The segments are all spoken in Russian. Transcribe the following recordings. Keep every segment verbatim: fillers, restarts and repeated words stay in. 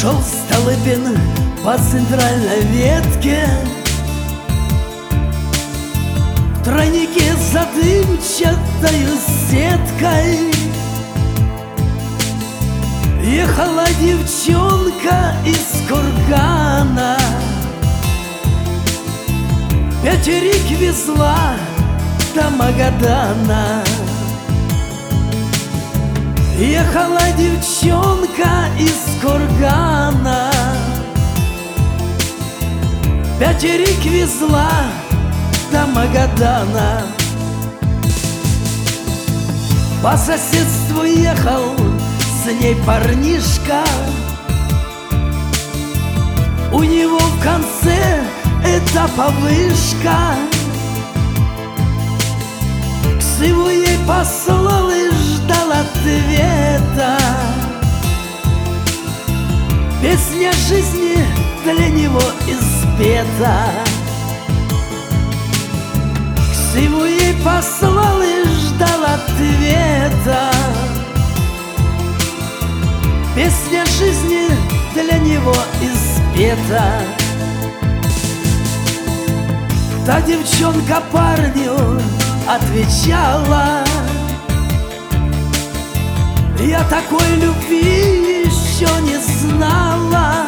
Шел Столыпин по центральной ветке, в тройнике за дымчатою сеткой. Ехала девчонка из кургана, пятерик везла до Магадана. Ехала девчонка из кургана, пятерик везла до Магадана. По соседству ехал с ней парнишка, у него в конце этапа вышка. Ксиву ей послал и ждал ответа. Песня жизни для него испета. Ксиву ей послал и ждал ответа. Песня жизни для него испета. Та девчонка парню отвечала: я такой любви еще не знала.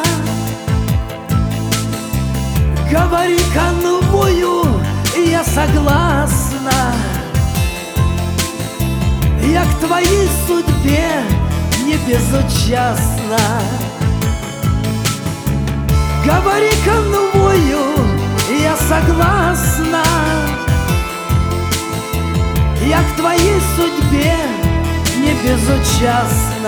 Говори конвою, я согласна. Я к твоей судьбе не безучастна. Говори конвою, я согласна. Я к твоей судьбе не безучастна.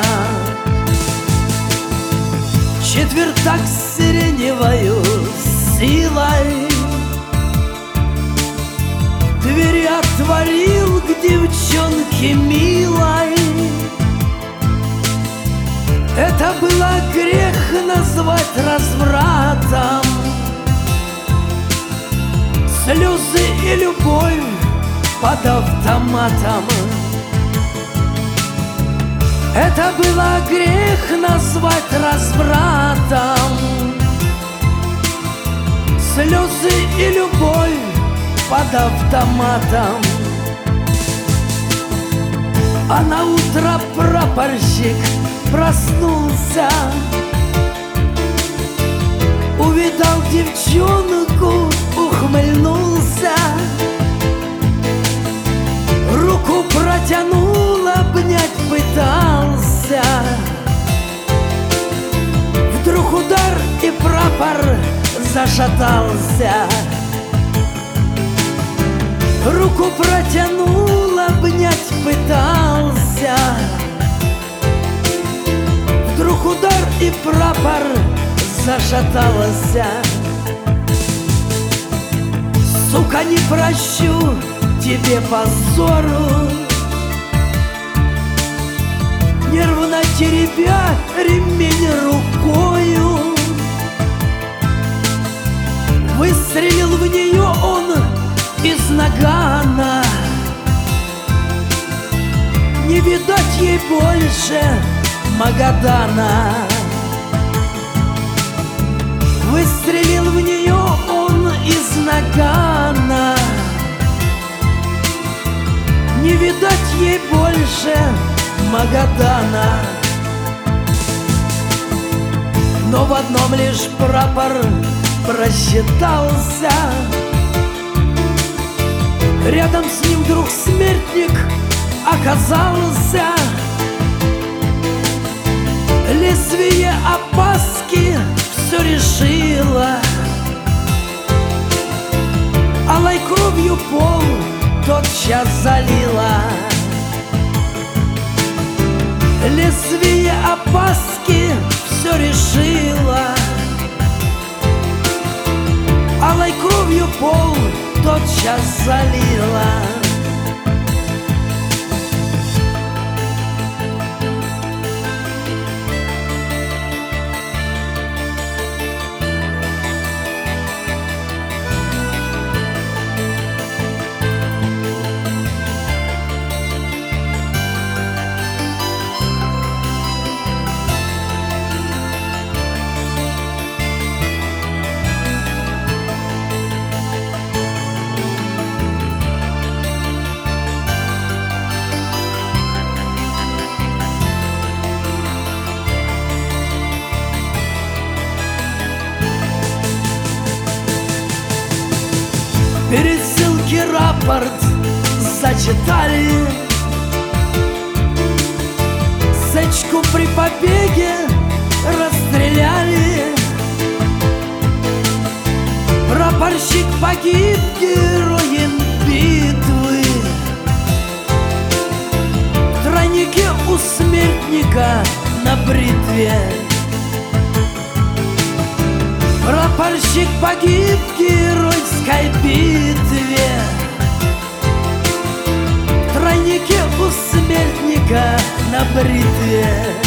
Четвертак с сиреневою силой двери отворил к девчонке милой. Это было грех назвать развратом. Слезы и любовь под автоматом. Это было грех назвать развратом. Слезы и любовь под автоматом. А на утро прапорщик проснулся, увидал девчонку, ухмыльнулся. Руку протянул, обнять пытался. Вдруг удар, и прапор зашатался. Руку протянул, обнять пытался. Вдруг удар, и прапор зашатался. Сука, не прощу тебе позору, нервно теребя ремень рукою. Выстрелил в нее он из нагана. Не видать ей больше Магадана. Выстрелил в нее он из нагана. Не видать ей больше Магадана. Но в одном лишь прапор просчитался. Рядом с ним вдруг смертник оказался. Лезвие опаски все решило. Алой кровью пол тотчас залила. Лезвие опаски все решило. Алой кровью пол тотчас залила. пересылки рапорт зачитали. Сечку при побеге расстреляли. Прапорщик погиб героем битвы. В тройнике у смертника на бритве. Прапорщик погиб в геройской битве. В тройнике у смертника на бритве.